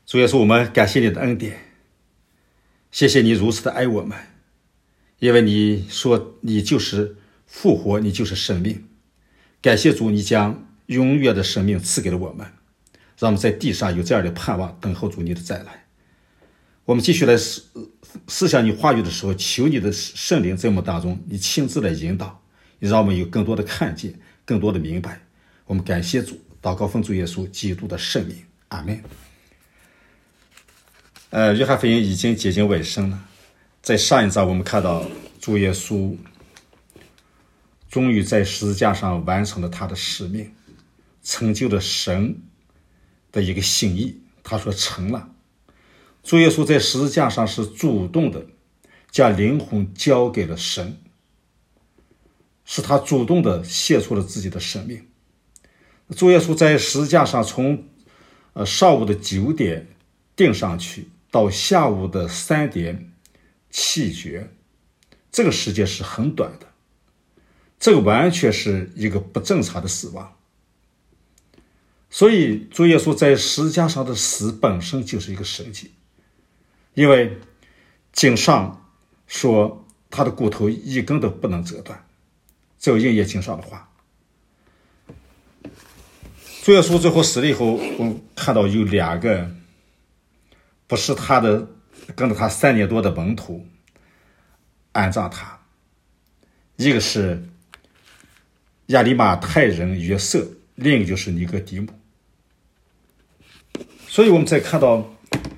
主耶稣，我们感谢你的恩典，谢谢你如此的爱我们，因为你说你就是复活，你就是生命。感谢主，你将永远的生命赐给了我们，让我们在地上有这样的盼望，等候主你的再来。我们继续来思想你话语的时候，求你的圣灵在我们当中，你亲自来引导，你让我们有更多的看见，更多的明白。我们感谢主，祷告奉主耶稣基督的圣名，阿们。约翰福音已经接近尾声了。在上一章我们看到主耶稣终于在十字架上完成了他的使命，成就了神的一个心意。他说成了。主耶稣在十字架上是主动的将灵魂交给了神，是他主动的献出了自己的生命。主耶稣在十字架上从上午的9点钉上去，到下午的3点气绝，这个时间是很短的，这个完全是一个不正常的死亡。所以主耶稣在十字架上的死本身就是一个神迹，因为经上说他的骨头一根都不能折断，这有应验经上的话。主耶稣最后死了以后，我们看到有2个不是他的跟着他3年多的门徒安葬他，一个是亚利马太人约瑟，另一个就是尼哥底母。所以我们在看到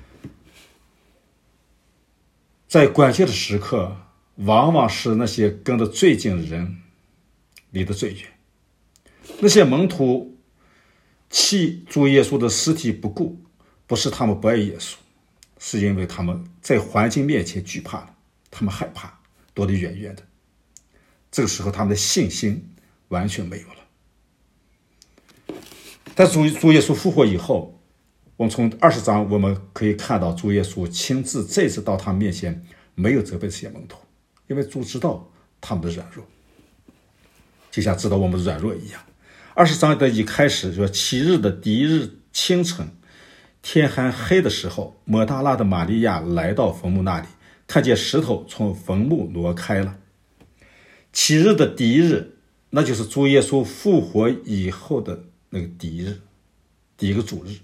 在关键的时刻，往往是那些跟着最近的人离得最远。那些门徒弃主耶稣的尸体不顾，不是他们不爱耶稣，是因为他们在环境面前惧怕了，他们害怕，躲得远远的。这个时候他们的信心完全没有了。但主耶稣复活以后，我们从20章我们可以看到主耶稣亲自这次到他们面前，没有责备这些门徒，因为主知道他们的软弱，就像知道我们软弱一样。20章的一开始说，7日的第1日清晨，天还黑的时候，抹大拉的玛利亚来到坟墓那里，看见石头从坟墓挪开了。7日的第1日，那就是主耶稣复活以后的那个第1日，第一个主日。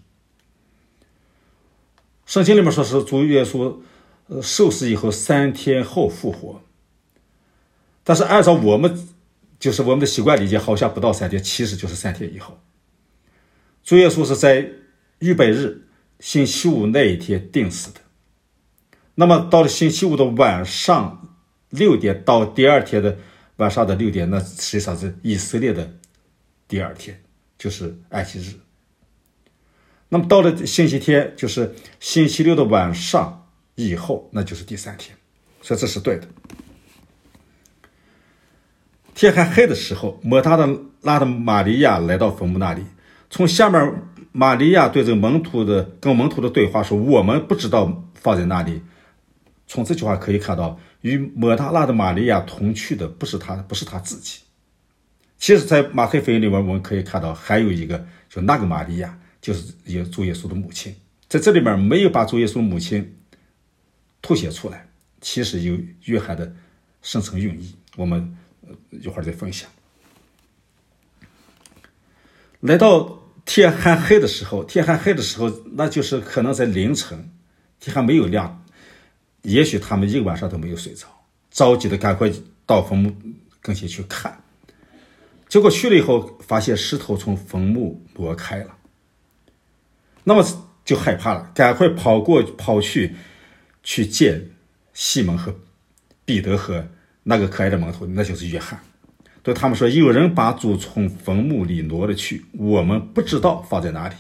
圣经里面说是主耶稣受死以后3天后复活，但是按照我们的习惯理解，好像不到3天，其实就是3天以后。主耶稣是在预备日星期五那一天钉死的。那么到了星期五的晚上6点到第2天的晚上的6点，那实际上是以色列的第2天，就是安息日。那么到了星期天，就是星期6的晚上以后，那就是第3天，所以这是对的。天还黑的时候，抹大拉的玛利亚来到坟墓那里，从下面玛利亚对这个跟门徒的对话说，我们不知道放在哪里。从这句话可以看到，与抹大拉的玛利亚同去的不是他自己。其实在马太福音里面我们可以看到还有一个，就那个玛利亚就是主耶稣的母亲，在这里面没有把主耶稣母亲凸显出来，其实有约翰的深层用意，我们一会儿再分享。来到天还黑的时候，那就是可能在凌晨，天还没有亮，也许他们一个晚上都没有睡着，着急的赶快到坟墓跟前去看，结果去了以后发现石头从坟墓挪开了，那么就害怕了，赶快跑去见西门和彼得和那个可爱的门徒，那就是约翰。对他们说，有人把主从坟墓里挪了去，我们不知道放在哪里。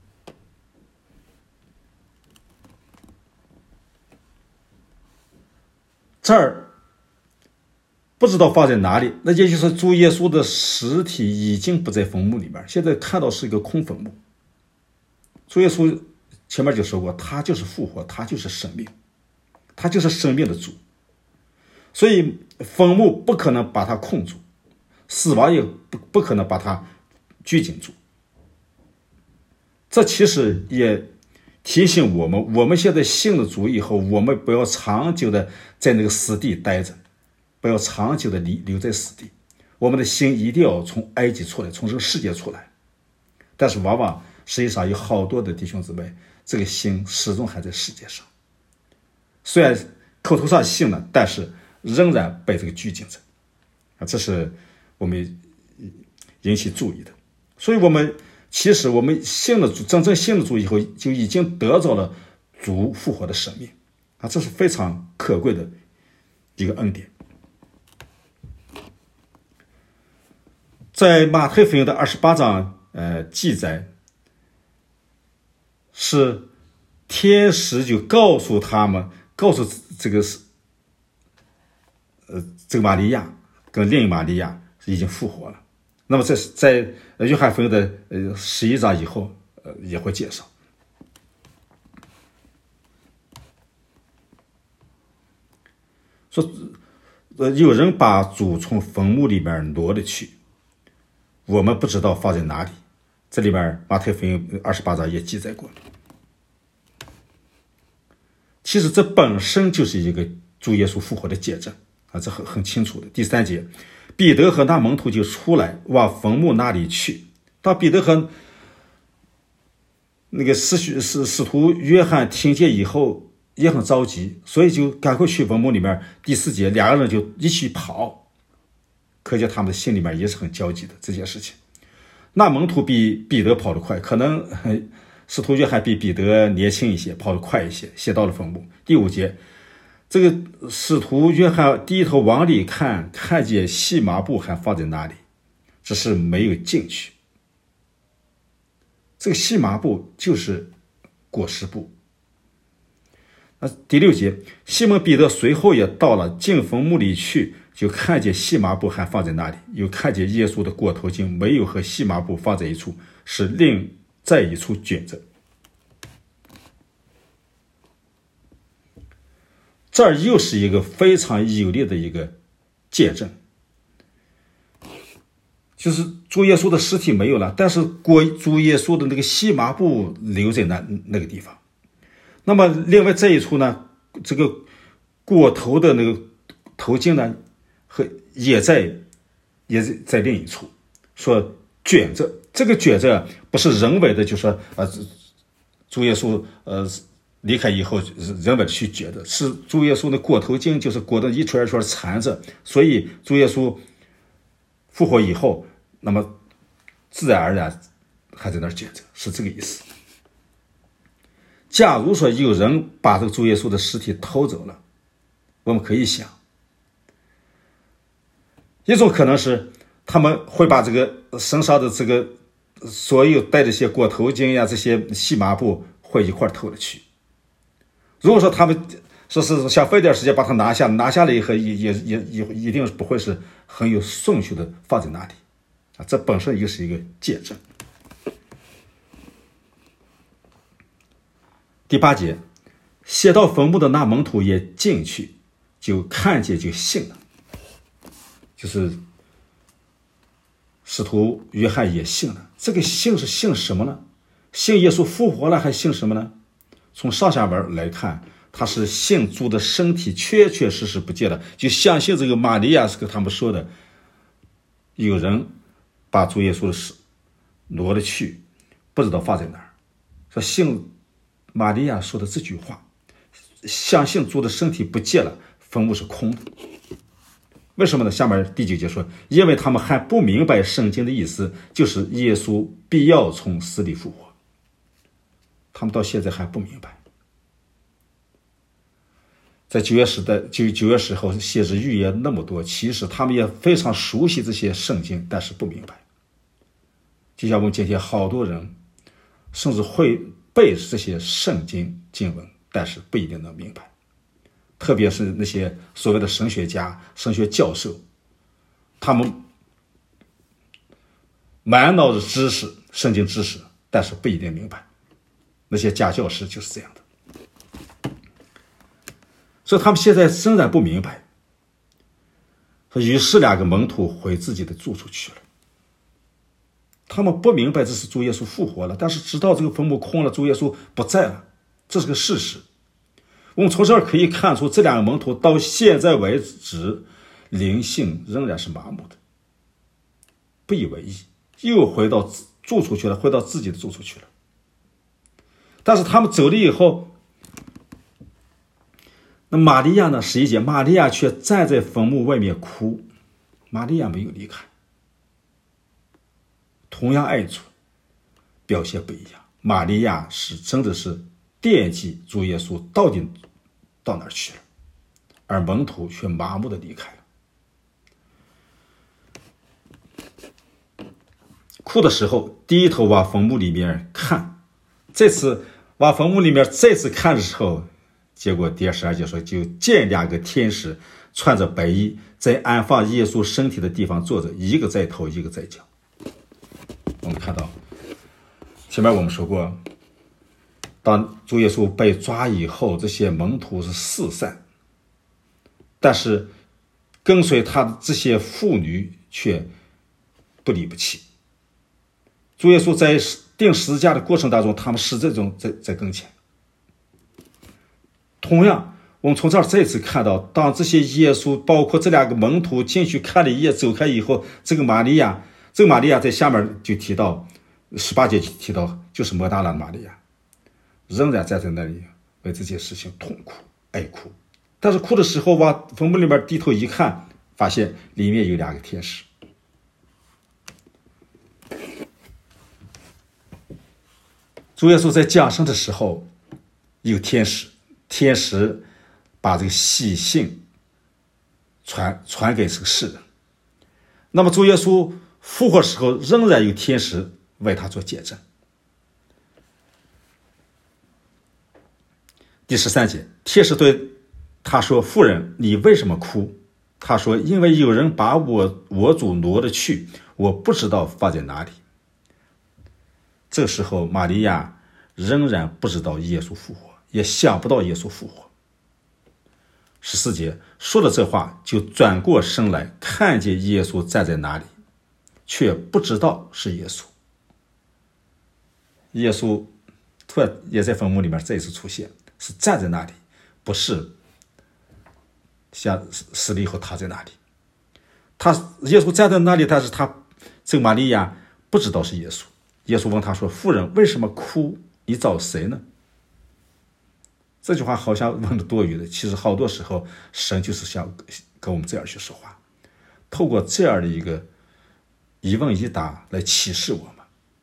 这儿不知道放在哪里，那也就是主耶稣的尸体已经不在坟墓里面，现在看到是一个空坟墓。主耶稣前面就说过，他就是复活，他就是生命，他就是生命的主，所以坟墓不可能把他控住，死亡也不可能把他拘禁住。这其实也提醒我们现在信了主以后，我们不要长久的在那个死地待着，不要长久的留在死地。我们的心一定要从埃及出来，从这个世界出来。但是往往实际上有好多的弟兄姊妹，这个心始终还在世界上，虽然口头上信了，但是仍然被这个拘禁着这是我们引起注意的。所以其实我们信了主，真正信了主以后，就已经得着了主复活的生命这是非常可贵的一个恩典。在马太福音的28章记载，是天使就告诉这个玛利亚跟另一玛利亚已经复活了。那么在约翰福音的11章以后也会介绍。说有人把主从坟墓里面挪了去，我们不知道放在哪里。这里面马太福音28章也记载过。其实这本身就是一个主耶稣复活的见证这很清楚的。第3节，彼得和那门徒就出来往坟墓那里去。当彼得和那个使徒约翰听见以后也很着急，所以就赶快去坟墓里面。第4节，两个人就一起跑，可见他们的心里面也是很焦急的这件事情。那门徒比彼得跑得快，可能使徒约翰比彼得年轻一些，跑得快一些，先到了坟墓。第5节，这个使徒约翰低头往里看，看见细麻布还放在那里，只是没有进去。这个细麻布就是裹尸布。第6节，西门彼得随后也到了，进坟墓里去，就看见细麻布还放在那里，又看见耶稣的裹头巾没有和细麻布放在一处，是另在一处卷着。这儿又是一个非常有力的一个见证，就是主耶稣的尸体没有了，但是主耶稣的那个细麻布留在那个地方。那么另外这一处呢，这个裹头的那个头巾呢，也在另一处，说卷着。这个卷着不是人为的，就说主耶稣离开以后人为的去卷的，是主耶稣的裹头巾就是裹得一圈一圈缠着，所以主耶稣复活以后，那么自然而然还在那儿卷着，是这个意思。假如说有人把这个主耶稣的尸体偷走了，我们可以想，一种可能是他们会把这个身上的这个所有带这些裹头巾呀，这些细麻布会一块偷了去。如果说他们说是想费点时间把它拿下来以后，也一定不会是很有顺序的放在那里这本身又是一个见证。第8节，写到坟墓的那门徒也进去，就看见就信了。就是使徒约翰也信了。这个信是信什么呢？信耶稣复活了，还信什么呢？从上下文来看，他是信主的身体确确实实不见了，就相信这个玛利亚是跟他们说的，有人把主耶稣的尸挪了去，不知道放在哪儿。说信玛利亚说的这句话，相信主的身体不见了，坟墓是空的。为什么呢？下面第9节说，因为他们还不明白圣经的意思，就是耶稣必要从死里复活。他们到现在还不明白。在旧约时候先知预言那么多，其实他们也非常熟悉这些圣经，但是不明白。就像我们今天好多人甚至会背这些圣经经文，但是不一定能明白。特别是那些所谓的神学家、神学教授，他们满脑子知识，圣经知识，但是不一定明白。那些假教师就是这样的。所以他们现在仍然不明白。于是2个门徒回自己的住处去了。他们不明白这是主耶稣复活了，但是知道这个坟墓空了，主耶稣不在了， 这是个事实。我们从这儿可以看出，这两个门徒到现在为止灵性仍然是麻木的，不以为意，又回到住处去了，回到自己的住处去了。但是他们走了以后，那玛利亚呢？11节，玛利亚却站在坟墓外面哭。玛利亚没有离开，同样爱主，表现不一样。玛利亚是真的是惦记主耶稣到底到哪儿去了，而门徒却麻木的离开了。哭的时候低头往坟墓里面看，这次往坟墓里面再次看的时候，结果第12节说，就见2个天使穿着白衣，在安放耶稣身体的地方坐着，一个在头，一个在脚。我们看到前面我们说过，当主耶稣被抓以后，这些门徒是四散，但是跟随他的这些妇女却不离不弃。主耶稣在钉十字架的过程当中，他们始终在跟前。同样，我们从这儿再次看到，当这些耶稣包括这2个门徒进去看了一眼，走开以后，这个玛利亚在下面就提到18节提到，就是抹大拉的玛利亚，仍然站在那里为这件事情痛哭哀哭。但是哭的时候往坟墓里面低头一看，发现里面有2个天使。主耶稣在降生的时候有天使把这个喜信传给这个世人。那么主耶稣复活的时候仍然有天使为他做见证。第13节，天使对他说，妇人，你为什么哭？他说，因为有人把我主挪了去，我不知道放在哪里。这时候玛利亚仍然不知道耶稣复活，也想不到耶稣复活。14节，说了这话，就转过身来，看见耶稣站在那里，却不知道是耶稣。耶稣突然也在坟墓里面再一次出现，是站在那里，不是像死了以后他在那里。耶稣站在那里，但是这个玛利亚不知道是耶稣。耶稣问他说，妇人，为什么哭？你找谁呢？这句话好像问的多余的，其实好多时候神就是想跟我们这样去说话，透过这样的一个一问一答来启示我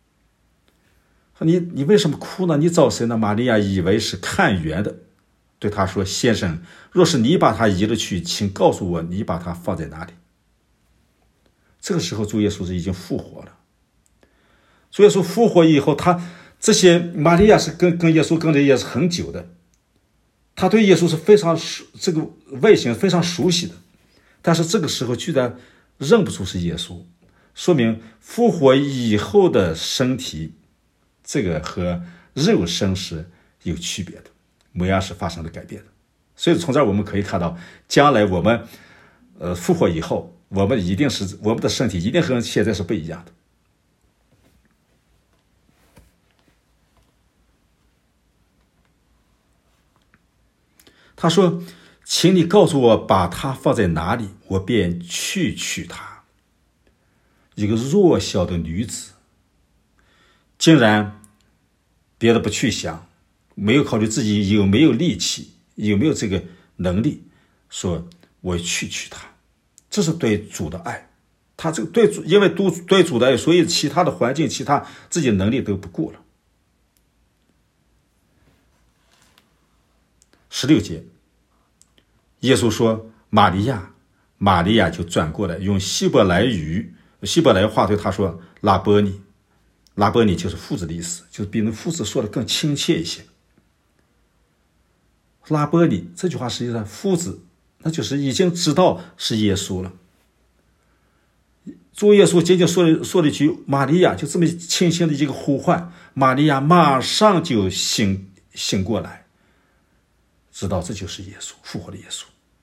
们。你为什么哭呢？你找谁呢？玛利亚以为是看园的，对他说，先生，若是你把他移了去，请告诉我你把他放在哪里。这个时候主耶稣是已经复活了。主耶稣复活以后，这些玛利亚是跟耶稣跟着也是很久的，他对耶稣是非常这个外形非常熟悉的，但是这个时候居然认不出是耶稣，说明复活以后的身体，这个和肉身是有区别的，模样是发生了改变的。所以从这儿我们可以看到，将来我们复活以后，我们的身体一定和现在是不一样的。他说，请你告诉我把它放在哪里，我便去取它。一个弱小的女子竟然别的不去想，没有考虑自己有没有力气，有没有这个能力，说我去取它。这是对主的爱。他这个对主，因为对主的爱，所以其他的环境，其他自己能力都不顾了。16节，耶稣说，玛利亚，玛利亚就转过来，用希伯来话对他说，拉波尼。拉波尼就是父子的意思，就是比那父子说的更亲切一些。拉波尼这句话实际上父子，那就是已经知道是耶稣了。主耶稣仅仅说了一句玛利亚，就这么轻轻的一个呼唤，玛利亚马上就醒过来，知道这就是耶稣，复活的耶稣。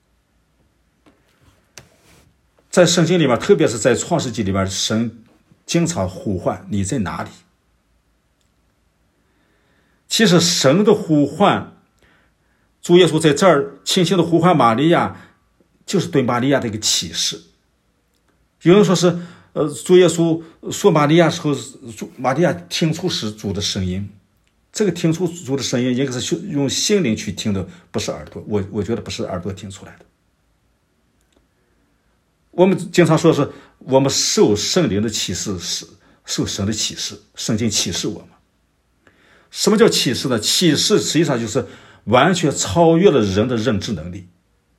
在圣经里面，特别是在创世纪里面，神经常呼唤你在哪里。 其实神的呼唤，主耶稣在这儿轻轻的呼唤玛利亚，就是对玛利亚的一个启示。有人说是主耶稣说玛利亚时候，玛利亚听出是主的声音。这个听出主的声音应该是用心灵去听的，不是耳朵。我觉得不是耳朵听出来的。我们经常说是我们受圣灵的启示，是受神的启示，圣经启示我们。什么叫启示呢？启示实际上就是完全超越了人的认知能力，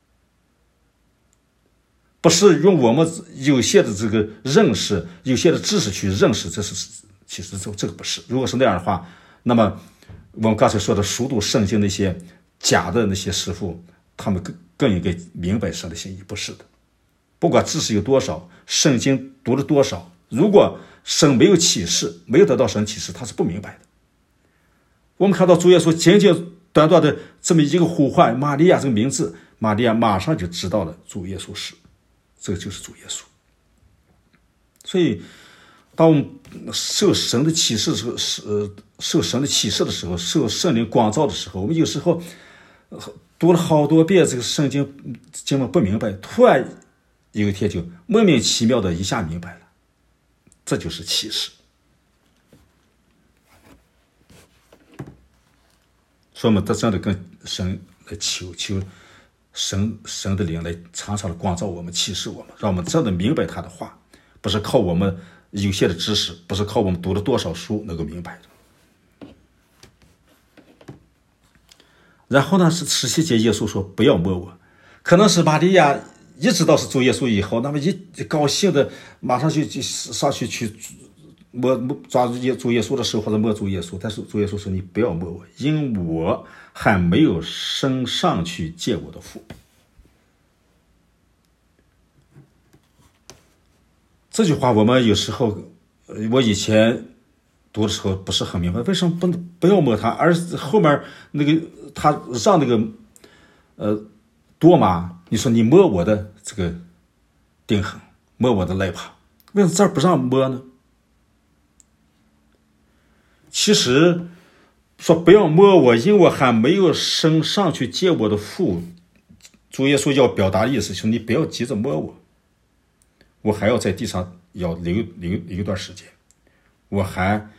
不是用我们有限的这个认识、有限的知识去认识，这是其实这个不是。如果是那样的话，那么我们刚才说的熟读圣经那些假的那些师傅，他们更应该明白神的心意，不是的。不管知识有多少，圣经读了多少，如果神没有启示，没有得到神启示，他是不明白的。我们看到主耶稣简简短短的这么一个呼唤玛利亚这个名字，玛利亚马上就知道了主耶稣是，这个就是主耶稣。所以当我们受神的启示的时候，受神的启示的时候，受圣灵光照的时候，我们有时候读了好多遍这个圣经经文不明白，突然有一天就莫名其妙的一下明白了，这就是启示。所以我们真的跟神来求神的灵来常常的光照我们，启示我们，让我们真的明白他的话，不是靠我们有限的知识，不是靠我们读了多少书能够明白的。然后呢，是17节耶稣说不要摸我，可能是玛利亚一知道是主耶稣以后，那么一高兴的马上就上去抓住主耶稣的手或者摸主耶稣，但是主耶稣说你不要摸我，因我还没有升上去见我的父。这句话我们有时候，我以前读的时候不是很明白，为什么不要摸他，而后面那个他让那个多玛，你说你摸我的这个钉痕，摸我的肋旁，为什么这儿不让摸呢？其实说不要摸我，因我还没有升上去见我的父，主耶稣要表达意思就是你不要急着摸我，我还要在地上要留一段时间，我还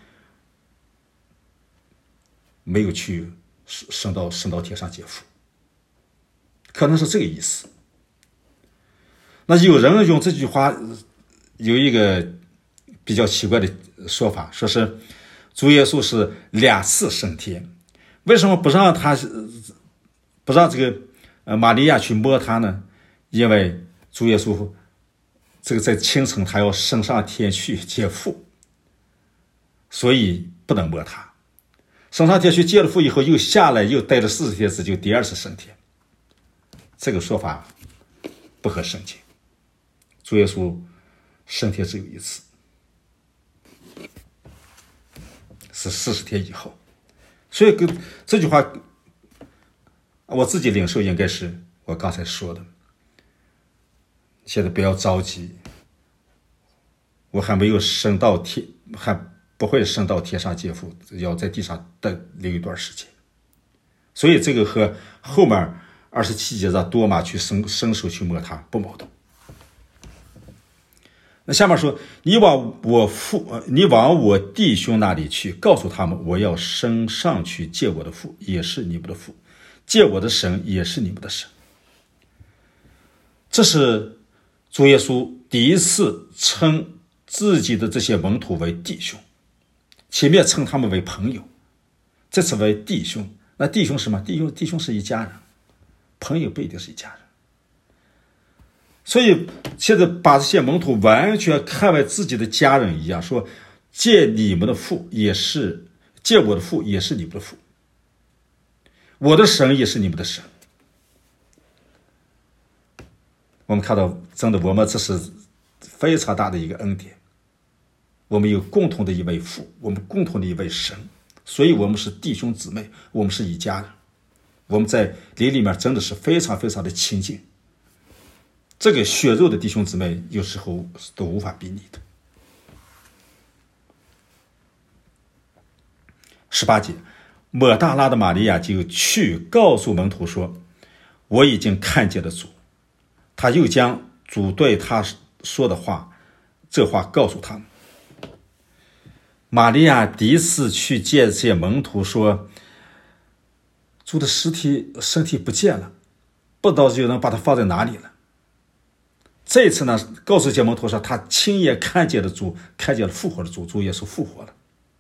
没有去升到天上见父，可能是这个意思。那有人用这句话有一个比较奇怪的说法，说是主耶稣是2次升天，为什么不让这个玛利亚去摸他呢？因为主耶稣这个在清晨他要升上天去见父，所以不能摸他。升上天去见了父以后，又下来又待了40天子，就第2次升天。这个说法不合圣经，主耶稣升天只有1次，是40天以后。所以跟这句话我自己领受应该是我刚才说的，现在不要着急，我还没有升到天，还不会升到天上见父，要在地上留一段时间。所以这个和后面27节让多玛去伸手去摸他不矛盾。那下面说你往我弟兄那里去，告诉他们我要升上去见我的父，也是你们的父，见我的神，也是你们的神。这是主耶稣第一次称自己的这些门徒为弟兄，前面称他们为朋友，这次为弟兄。那弟兄是什么？弟兄是一家人，朋友不一定是一家人。所以现在把这些门徒完全看为自己的家人一样，说见你们的父也是，见我的父也是你们的父，我的神也是你们的神。我们看到真的我们这是非常大的一个恩典，我们有共同的一位父，我们共同的一位神，所以我们是弟兄姊妹，我们是一家人，我们在灵里面真的是非常非常的亲近，这个血肉的弟兄姊妹有时候都无法比拟的。18节， 抹大拉的玛利亚就去告诉门徒说，我已经看见了主。他又将主对他说的话，这话告诉他们。玛利亚第一次去见这些门徒说，主的身体不见了，不知道有人把他放在哪里了。这一次呢，告诉这些门徒说，他亲眼看见了主，看见了复活的主，主耶稣复活了。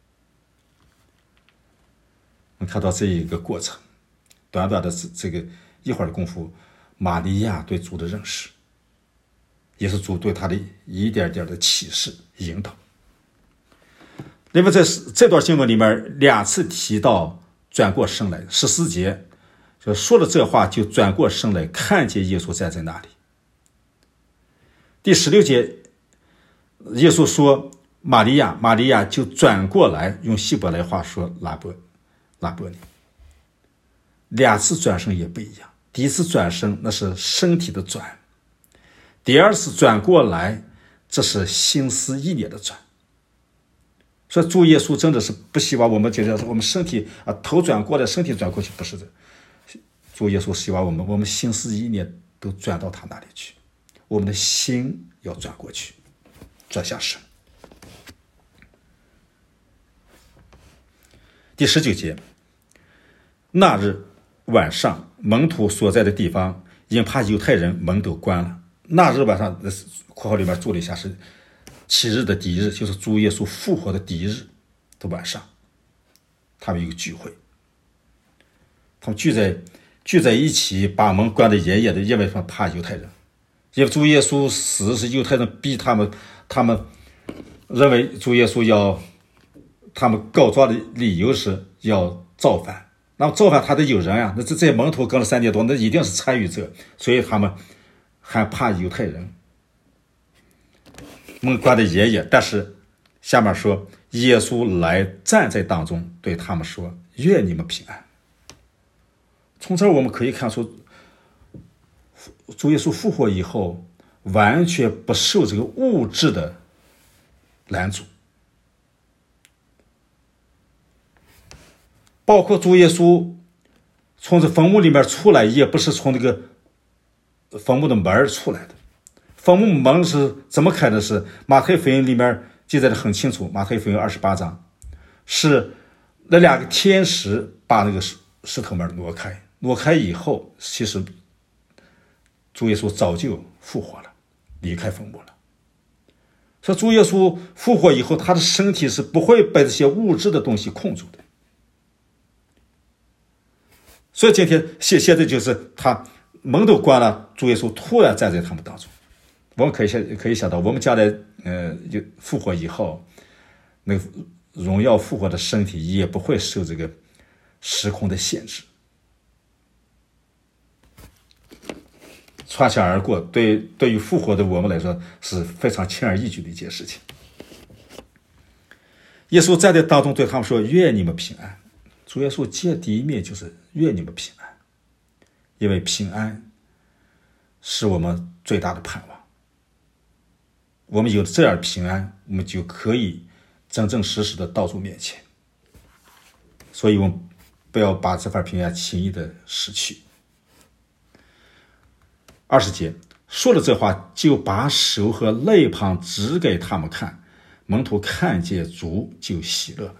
我们看到这一个过程，短短的这个一会儿的功夫，玛利亚对主的认识，也是主对他的一点点的启示引导。另外，在这段经文里面2次提到转过身来，14节就说了这话，就转过身来，看见耶稣站在那里。第16节，耶稣说玛利亚，玛利亚就转过来，用希伯来话说拉波尼。2次转身也不一样，第一次转身那是身体的转，第二次转过来这是心思意念的转。所以主耶稣真的是不希望我们觉得我们身体头转过来，身体转过去，不是的。主耶稣希望我们心思意念都转到他那里去，我们的心要转过去，转向神。第19节，那日晚上，门徒所在的地方因怕犹太人，门都关了。那日晚上括号里面注了一下，是7日的第一日，就是主耶稣复活的第一日的晚上，他们有个聚会，他们聚在一起，把门关得严严的，因为怕犹太人，因为主耶稣死是犹太人逼他们认为主耶稣他们告状的理由是要造反。那么造反他得有人啊，那这些门徒跟了3年多，那一定是参与者，所以他们还怕犹太人，门关得严严。但是下面说，耶稣来站在当中，对他们说，愿你们平安。从这儿我们可以看出，主耶稣复活以后完全不受这个物质的拦阻，包括主耶稣从这坟墓里面出来，也不是从这个坟墓的门出来的。坟墓门是怎么开的？是马太福音里面记载的很清楚，马太福音28章是那2个天使把那个石头门挪开以后，其实主耶稣早就复活了，离开坟墓了。说主耶稣复活以后，他的身体是不会被这些物质的东西控制的。所以今天现在就是他门都关了，主耶稣突然站在他们当中。我们可以想到，我们将来复活以后，那个荣耀复活的身体也不会受这个时空的限制，穿墙而过，对于复活的我们来说是非常轻而易举的一件事情。耶稣站在当中对他们说，愿你们平安。主耶稣见第一面就是愿你们平安，因为平安是我们最大的盼望。我们有这样的平安，我们就可以真真实实的到主面前。所以我们不要把这份平安轻易的失去。20节说了这话，就把手和肋旁指给他们看，门徒看见主就喜乐了。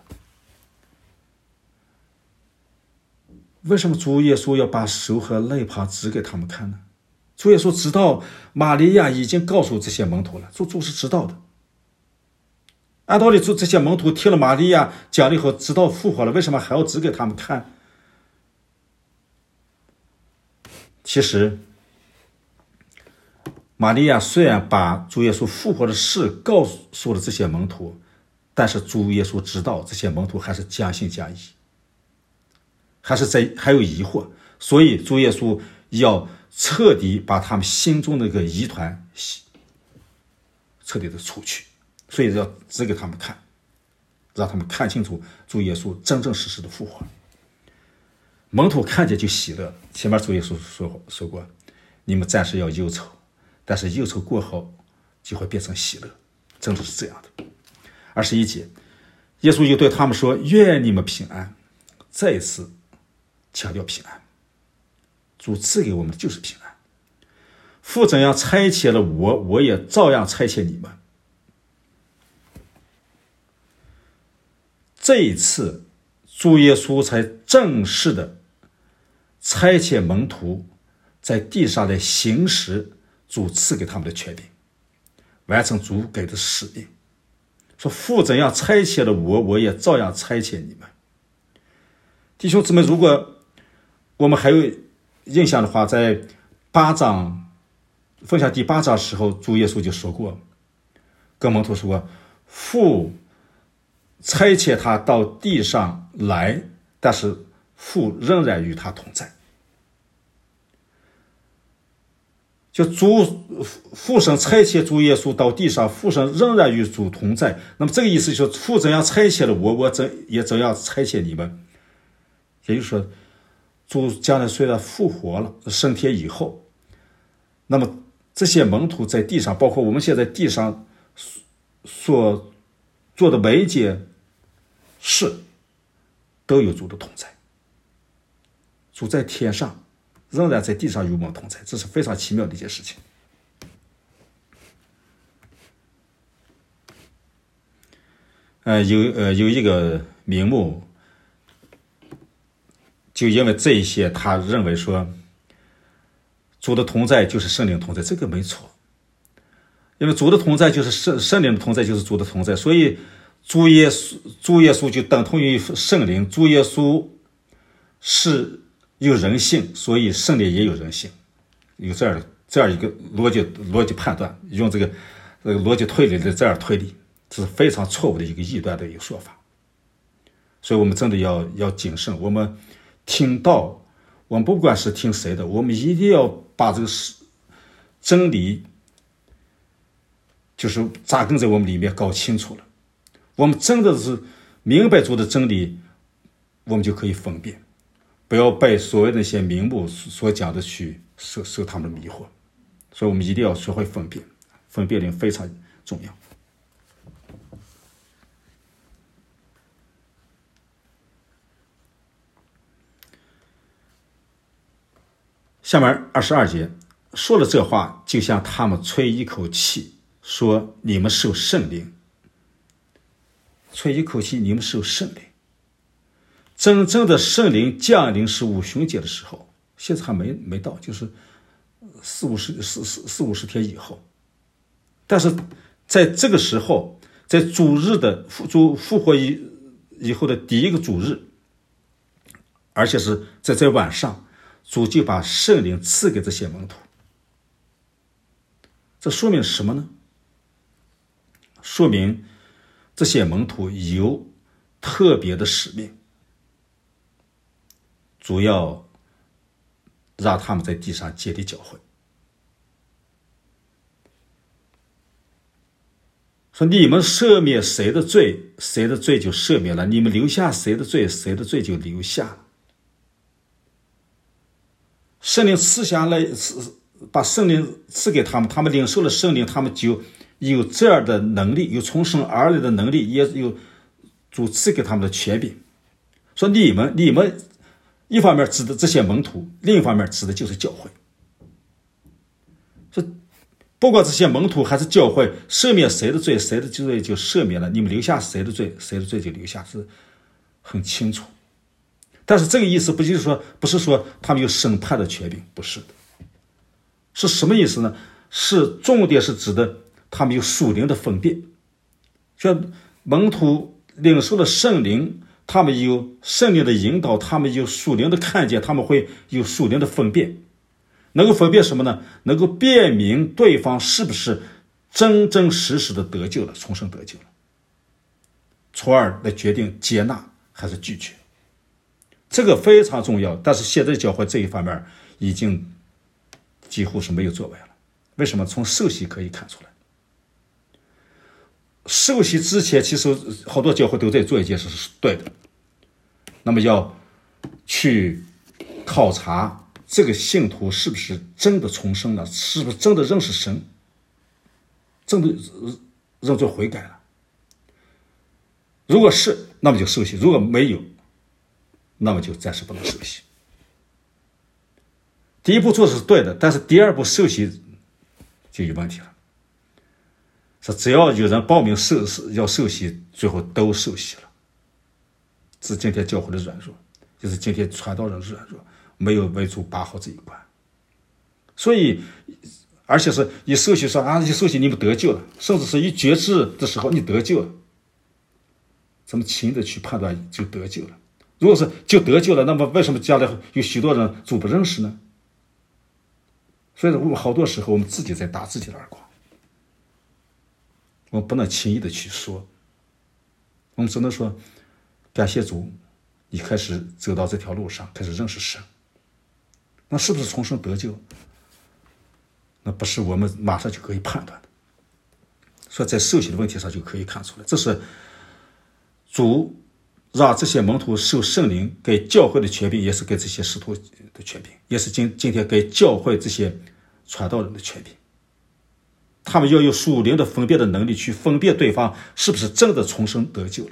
为什么主耶稣要把手和肋旁指给他们看呢？主耶稣知道玛利亚已经告诉这些门徒了，主是知道的。按道理这些门徒听了玛利亚讲了以后，知道复活了，为什么还要指给他们看？其实玛利亚虽然把主耶稣复活的事告诉了这些门徒，但是主耶稣知道这些门徒还是将信将疑，还有疑惑，所以主耶稣要彻底把他们心中的那个疑团彻底的除去，所以要指给他们看，让他们看清楚主耶稣真正实实的复活。门徒看见就喜乐。前面主耶稣说过，你们暂时要忧愁，但是忧愁过后就会变成喜乐，真的是这样的。21节，耶稣又对他们说，愿你们平安。 再一次强调平安。主赐给我们的就是平安。父怎样差遣了我，我也照样差遣你们。这一次主耶稣才正式的差遣门徒在地上来行使主赐给他们的权柄，完成主给的使命。说父怎样差遣了我，我也照样差遣你们。弟兄姊妹，如果我们还有印象的话，在分享第8章的时候，主耶稣就说过，跟门徒说过，父差遣他到地上来，但是父仍然与他同在。就父神差遣主耶稣到地上，父神仍然与主同在。那么这个意思就是父怎样差遣了我，我也怎样差遣你们。也就是说，主将来虽然复活了，升天以后，那么这些门徒在地上，包括我们现在地上所做的每一件事，都有主的同在。主在天上，仍然在地上与我们同在，这是非常奇妙的一件事情。有一个名目，就因为这一些，他认为说主的同在就是圣灵同在，这个没错。因为主的同在就是圣灵的同在，就是主的同在，所以主耶稣就等同于圣灵。主耶稣是有人性，所以圣灵也有人性，有这样一个逻辑判断，用这个逻辑推理的这样推理，这是非常错误的一个异端的一个说法。所以我们真的要谨慎，我们听到，我们不管是听谁的，我们一定要把这个真理就是扎根在我们里面搞清楚了。我们真的是明白主的真理，我们就可以分辨，不要被所谓的那些名目所讲的去受他们的迷惑。所以我们一定要学会分辨，分辨力非常重要。下面22节说了这话，就像他们吹一口气，说你们受圣灵。吹一口气，你们受圣灵。真正的圣灵降临是五旬节的时候，现在还没到，就是四五十天以后。但是在这个时候，在主日的主复活以后的第一个主日，而且是在晚上，主就把圣灵赐给这些门徒。这说明什么呢？说明这些门徒有特别的使命，主要让他们在地上建立教会。说你们赦免谁的罪，谁的罪就赦免了；你们留下谁的罪，谁的罪就留下了。圣灵赐下来，把圣灵赐给他们，他们领受了圣灵，他们就有这样的能力，有从生而来的能力，也有主赐给他们的权柄。说你们一方面指的这些门徒，另一方面指的就是教会。说不管这些门徒还是教会，赦免谁的罪，谁的罪就赦免了；你们留下谁的罪，谁的罪就留下，是很清楚。但是这个意思不是说他们有审判的权柄，不是的。是什么意思呢？是重点是指的他们有属灵的分辨。像门徒领受了圣灵，他们有圣灵的引导，他们有属灵的看见，他们会有属灵的分辨。能够分辨什么呢？能够辨明对方是不是真真实实的得救了，重生得救了，从而来决定接纳还是拒绝。这个非常重要，但是现在教会这一方面已经几乎是没有作为了。为什么？从受洗可以看出来。受洗之前，其实好多教会都在做一件事是对的，那么要去考察这个信徒是不是真的重生了，是不是真的认识神，真的认罪悔改了。如果是，那么就受洗；如果没有， 那么就暂时不能受洗。第一步做的是对的，但是第二步受洗就有问题了。说只要有人报名要受洗，最后都受洗了。是今天教会的软弱，就是今天传道人的软弱，没有为主把好这一关。所以，而且是一受洗说啊，一受洗你们得救了，甚至是一决志的时候你得救了，咱们轻易的去判断就得救了。如果是就得救了，那么为什么将来有许多人主不认识呢？所以我们好多时候我们自己在打自己的耳光，我们不能轻易的去说，我们只能说感谢主，你开始走到这条路上，开始认识神。那是不是重生得救？那不是我们马上就可以判断的。所以在受洗的问题上就可以看出来，这是主让这些门徒受圣灵给教会的权柄，也是给这些使徒的权柄，也是今天给教会这些传道人的权柄。他们要有属灵的分辨的能力，去分辨对方是不是真的重生得救了。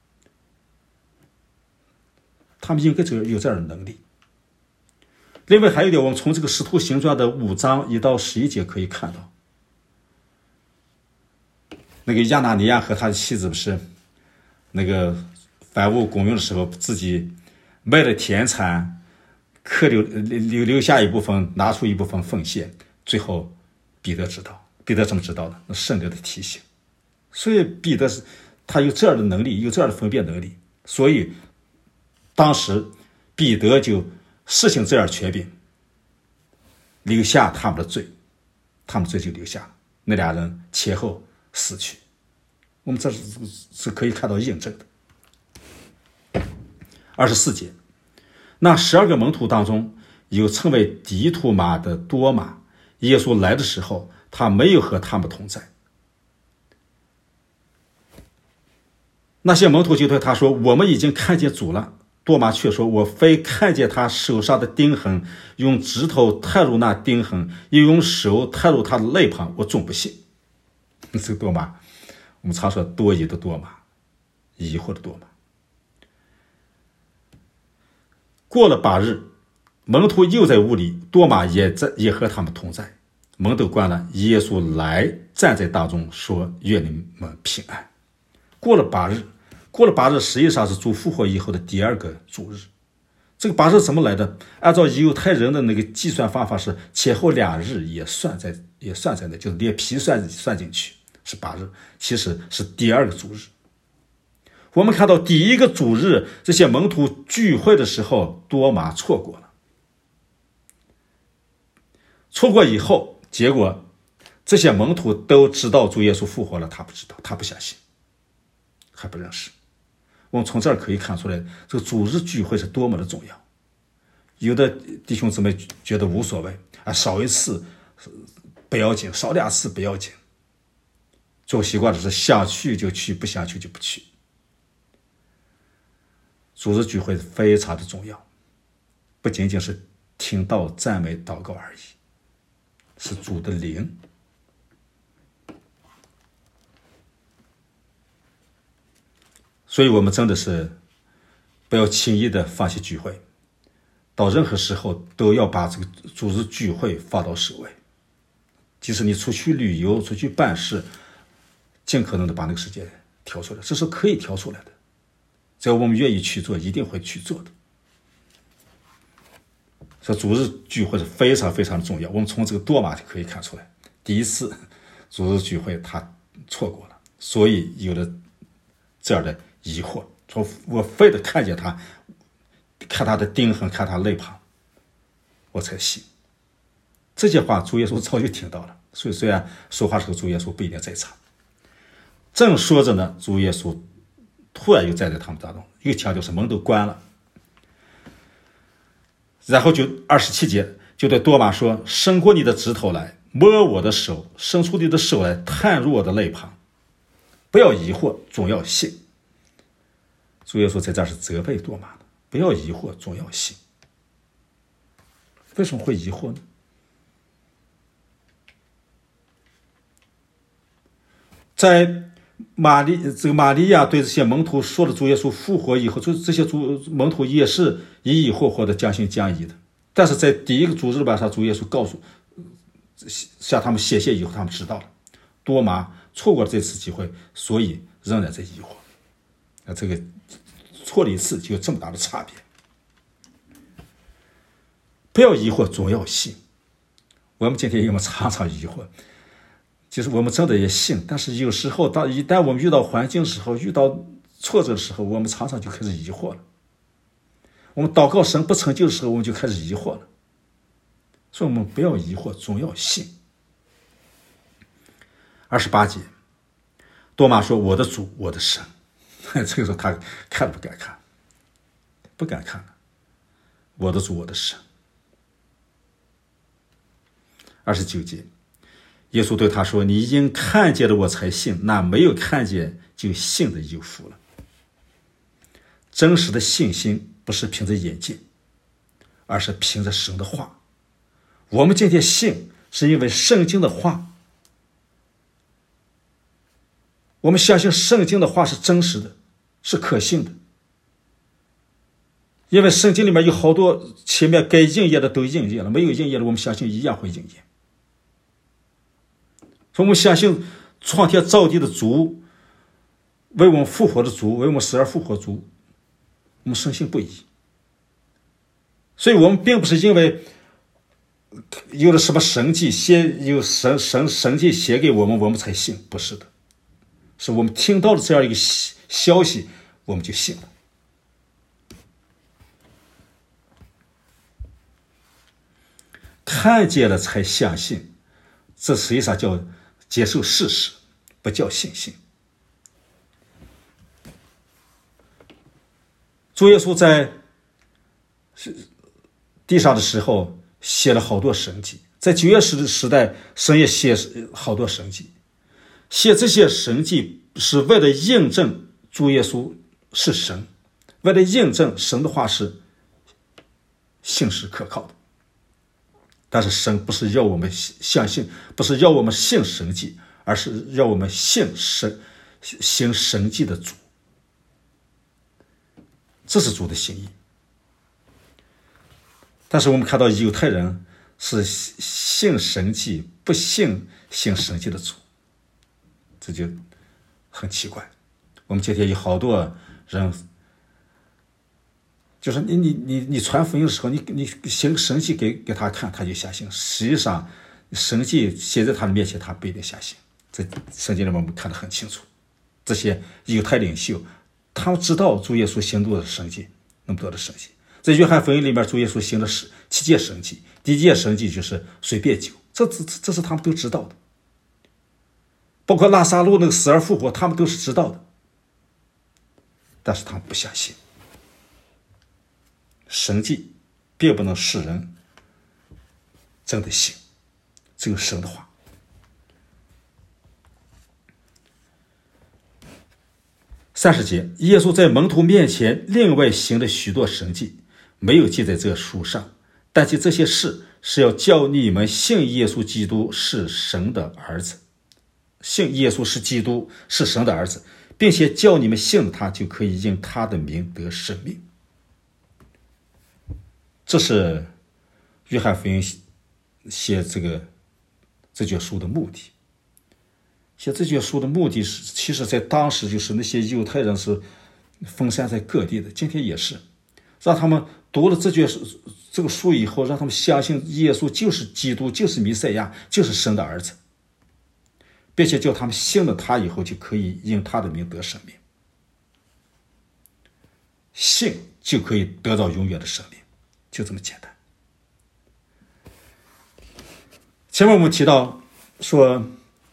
他们应该有这样的能力。另外还有一点，我们从这个使徒行传的5章1到11节可以看到，那个亚拿尼亚和他的妻子不是那个凡物公用的时候，自己卖了田产，留下一部分，拿出一部分奉献，最后彼得知道，彼得怎么知道的？那圣灵的提醒。所以彼得他有这样的能力，有这样的分辨能力，所以当时彼得就实行这样权柄，留下他们的罪，他们罪就留下了，那俩人前后死去。我们这是可以看到印证的。24节，那12个门徒当中有称为迪图马的多马，耶稣来的时候，他没有和他们同在。那些门徒就对他说，我们已经看见主了。多马却说，我非看见他手上的钉痕，用指头探入那钉痕，又用手探入他的肋旁，我总不信。这个多马，我们常说多疑的多马，疑惑的多马。过了8日，门徒又在屋里，多马也和他们同在。门都关了，耶稣来站在当中，说，愿你们平安。过了8日实际上是主复活以后的第2个主日。这个8日怎么来的？按照犹太人的那个计算方法是前后2日也算在内，就是连皮算进去是8日，其实是第2个主日。我们看到第1个主日这些门徒聚会的时候，多马错过了。错过以后，结果这些门徒都知道主耶稣复活了，他不知道，他不相信，还不认识。我们从这儿可以看出来，这个主日聚会是多么的重要。有的弟兄姊妹觉得无所谓啊，少一次不要紧，少2次不要紧。做习惯的是想去就去，不想去就不去。主日聚会非常的重要，不仅仅是听道、赞美、祷告而已，是主的灵。所以我们真的是不要轻易的放弃聚会，到任何时候都要把这个主日聚会放到首位。即使你出去旅游、出去办事，尽可能的把那个时间挑出来，这是可以挑出来的。只要我们愿意去做，一定会去做的。所以主日聚会是非常非常的重要。我们从这个多马就可以看出来，第1次主日聚会他错过了，所以有了这样的疑惑，说我非得看见他，看他的钉痕，看他肋旁，我才信。这些话主耶稣早就听到了，所以虽然说话时候主耶稣不一定在场。正说着呢，主耶稣突然又站在他们当中，又强调是门都关了。然后就27节就对多马说，伸过你的指头来，摸我的手，伸出你的手来，探入我的肋旁，不要疑惑，总要信。主耶稣在这儿是责备多马的，不要疑惑，总要信。为什么会疑惑呢？在玛利亚对这些门徒说了主耶稣复活以后，这些门徒也是疑疑惑惑的将信将疑的。但是在第一个主日晚上，主耶稣向他们显现以后，他们知道了。多马错过了这次机会，所以仍然在疑惑。这个错了一次就有这么大的差别。不要疑惑，总要信。我们今天我们常常疑惑，就是我们真的也信，但是有时候一旦我们遇到环境的时候，遇到挫折的时候，我们常常就开始疑惑了。我们祷告神不成就的时候，我们就开始疑惑了。所以我们不要疑惑，总要信。28节，多马说：“我的主，我的神。”这个时候他看都不敢看，不敢看了。我的主，我的神。29节，耶稣对他说：“你因看见了我才信，那没有看见就信的有福了。”真实的信心不是凭着眼睛，而是凭着神的话。我们今天信，是因为圣经的话。我们相信圣经的话是真实的，是可信的。因为圣经里面有好多前面该应验的都应验了，没有应验的我们相信一样会应验。所以我们相信创天造地的主，为我们复活的主，为我们死而复活的主，我们深信不疑。所以我们并不是因为有了什么神迹，有神迹写给我们才信，不是的，是我们听到了这样一个消息，我们就信了。看见了才相信，这实际上叫接受事实，不叫信心。主耶稣在地上的时候写了好多神迹，在旧约时代神也写好多神迹，写这些神迹是为了印证主耶稣是神，为了印证神的话是信实可靠的。但是神不是要我们相信，不是要我们信神迹，而是要我们信行神迹的主。这是主的心意。但是我们看到犹太人是信神迹，不信行神迹的主，这就很奇怪。我们今天有好多人，就是你传福音的时候，你行神迹给他看，他就相信。实际上，神迹写在他的面前，他不一定相信。在圣经里面我们看得很清楚，这些犹太领袖，他们知道主耶稣行多的神迹，那么多的神迹。在约翰福音里面，主耶稣行了7件神迹，第1件神迹就是水变酒，这是他们都知道的。包括拉撒路那个死而复活，他们都是知道的，但是他们不相信。神迹并不能使人真的信，只有神的话。30节，耶稣在门徒面前另外行了许多神迹，没有记在这书上，但记这些事是要叫你们信耶稣基督是神的儿子，信耶稣是基督，是神的儿子，并且叫你们信他，就可以因他的名得生命。这是约翰福音写这卷书的目的。写这卷书的目的是，其实在当时就是那些犹太人是分散在各地的，今天也是，让他们读了这个书以后，让他们相信耶稣就是基督，就是弥赛亚，就是神的儿子，并且叫他们信了他以后，就可以因他的名得生命。信就可以得到永远的生命，就这么简单。前面我们提到说，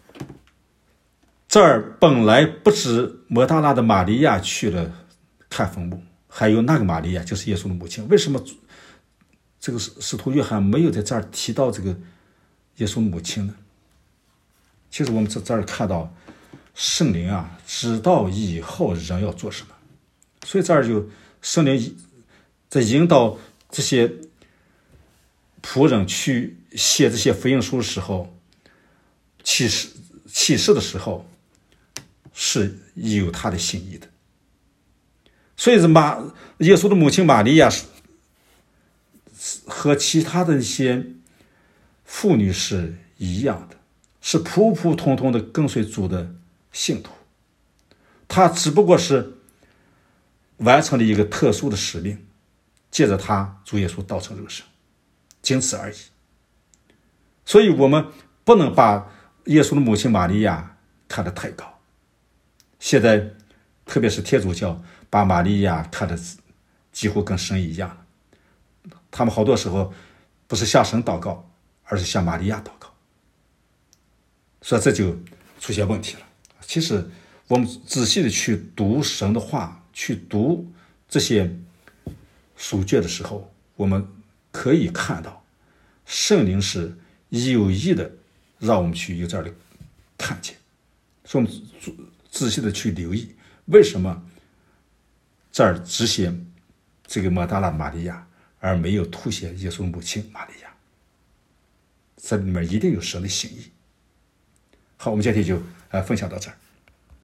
这儿本来不止抹大拉的玛利亚去了看坟墓，还有那个玛利亚就是耶稣的母亲。为什么这个使徒约翰没有在这儿提到这个耶稣的母亲呢？其实我们在这儿看到圣灵啊，知道以后人要做什么，所以这儿就圣灵在引导这些仆人去写这些福音书的时候，启示的时候是有他的心意的。所以耶稣的母亲玛利亚和其他的一些妇女是一样的，是普普通通的跟随主的信徒。她只不过是完成了一个特殊的使命，借着她主耶稣道成肉身，仅此而已。所以我们不能把耶稣的母亲玛利亚看得太高。现在特别是天主教把玛利亚看得几乎跟神一样，他们好多时候不是向神祷告，而是向玛利亚祷告，所以这就出现问题了。其实我们仔细的去读神的话，去读这些书卷的时候，我们可以看到圣灵是有意的让我们去有这样的看见，所以我们仔细的去留意为什么这儿只写这个抹大拉玛利亚，而没有凸显耶稣母亲玛利亚，这里面一定有神的心意。好，我们今天就分享到这儿。